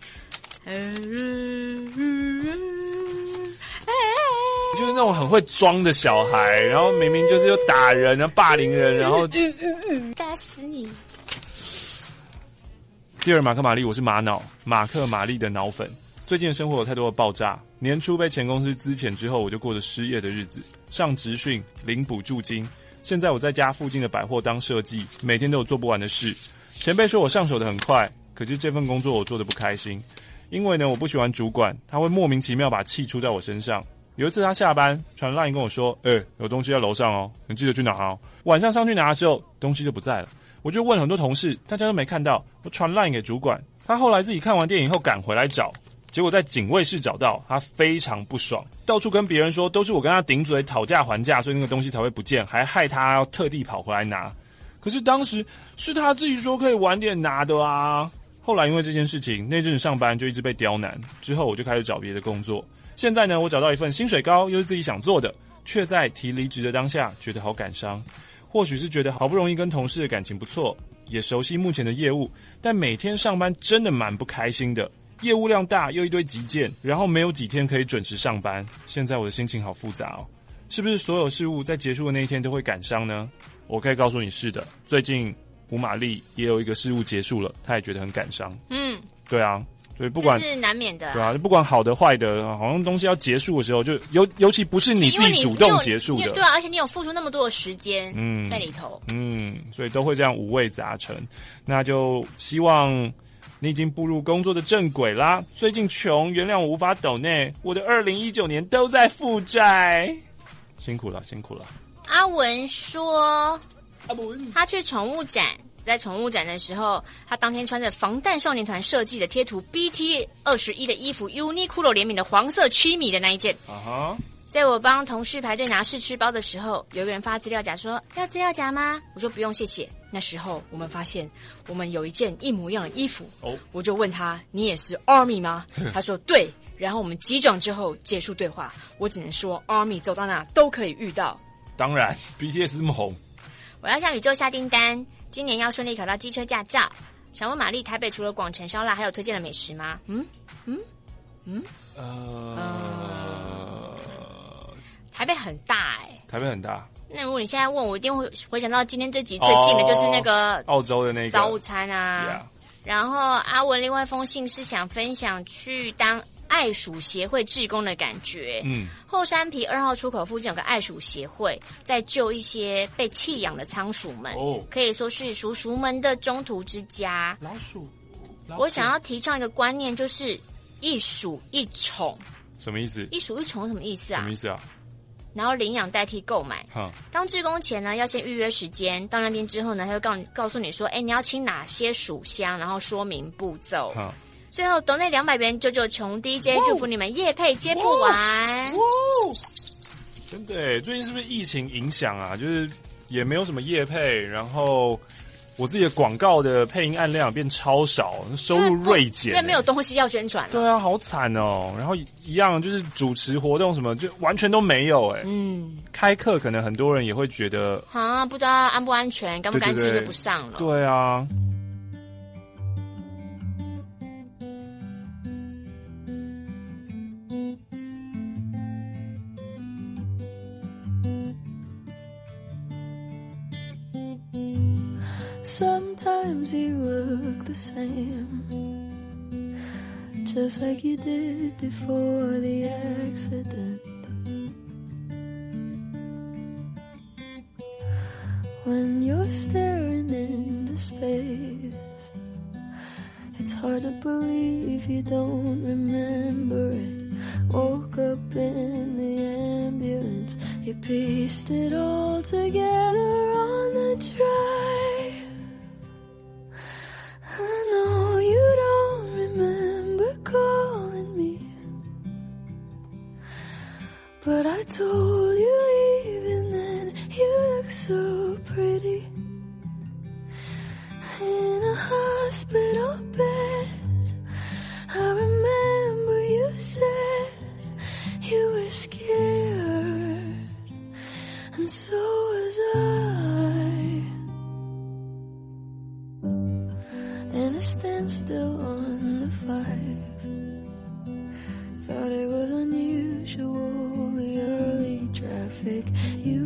就是那种很会装的小孩，然后明明就是又打人，然后霸凌人，然后打死你。 第二，马克玛丽，我是玛瑙，马克玛丽的脑粉。最近的生活有太多的爆炸，年初被前公司资遣之后，我就过着失业的日子，上职训领补助金。现在我在家附近的百货当设计，每天都有做不完的事。前辈说我上手的很快，可是这份工作我做得不开心，因为呢我不喜欢主管，他会莫名其妙把气出在我身上。有一次他下班传 LINE 跟我说，有东西在楼上哦，你记得去拿哦。晚上上去拿的时候，东西就不在了。我就问很多同事，大家都没看到。我传 LINE 给主管，他后来自己看完电影后赶回来找，结果在警卫室找到，他非常不爽，到处跟别人说都是我跟他顶嘴讨价还价，所以那个东西才会不见，还害他要特地跑回来拿。可是当时是他自己说可以晚点拿的啊。后来因为这件事情，那阵子上班就一直被刁难，之后我就开始找别的工作。现在呢，我找到一份薪水高又是自己想做的，却在提离职的当下觉得好感伤。或许是觉得好不容易跟同事的感情不错，也熟悉目前的业务，但每天上班真的蛮不开心的。业务量大又一堆急件，然后没有几天可以准时上班。现在我的心情好复杂哦，是不是所有事物在结束的那一天都会感伤呢？我可以告诉你是的，最近吴玛丽也有一个事物结束了，她也觉得很感伤。对啊。所以不管这是难免的对啊，不管好的坏的，好像东西要结束的时候，就尤其不是你自己主动结束的， 对啊，而且你有付出那么多的时间在里头， 所以都会这样五味杂陈。那就希望你已经步入工作的正轨啦。最近穷，原谅我无法抖内，我的2019年都在负债，辛苦了。 阿文说，他去宠物展。在宠物展的时候，他当天穿着防弹少年团设计的贴图 BT21 的衣服 Uniqlo 联名的黄色7米的那一件。在我帮同事排队拿试吃包的时候，有一个人发资料夹说要资料夹吗？我说不用谢谢。那时候我们发现我们有一件一模一样的衣服，我就问他你也是 Army 吗？他说对。然后我们击掌之后结束对话，我只能说 Army 走到哪都可以遇到。 当然 BTS 这么红。 我要向宇宙下订单，今年要顺利考到机车驾照。想问玛丽，台北除了广城烧腊，还有推荐的美食吗？台北很大台北很大。 那如果你现在问我，一定会回想到今天这集最近的就是那个澳洲的那个早午餐啊。然后阿文另外一封信是想分享去当爱鼠协会志工的感觉。后山皮2号出口附近有个爱鼠协会，在救一些被弃养的仓鼠们，可以说是鼠鼠们的中途之家。 老鼠我想要提倡一个观念，就是一鼠一宠。 什么意思？ 一鼠一宠什么意思啊？ 什么意思啊？ 然后领养代替购买。当志工前呢，要先预约时间，到那边之后呢，他会告诉你说，你要清哪些鼠箱，然后说明步骤。最后斗内200元99穷 DJ 祝福你们业配接不完。 真的最近是不是疫情影响啊？就是也没有什么业配，然后我自己的广告的配音案量变超少，收入锐减， 因为没有东西要宣传。 对啊，好惨哦。然后一样就是主持活动什么，就完全都没有开课可能很多人也会觉得不知道安不安全，干不干净就不上了。 对啊。 Sometimes you look the same, just like you did before the accident. When you're staring into space, it's hard to believe you don't remember it. Woke up in the ambulance, you pieced it all together on the drive. I know you don't remember calling me, but I told you even then you look so pretty in a hospital bed. I remember you said you were scared, and so was I. And a standstill on the 5. Thought it was unusual, the early traffic. You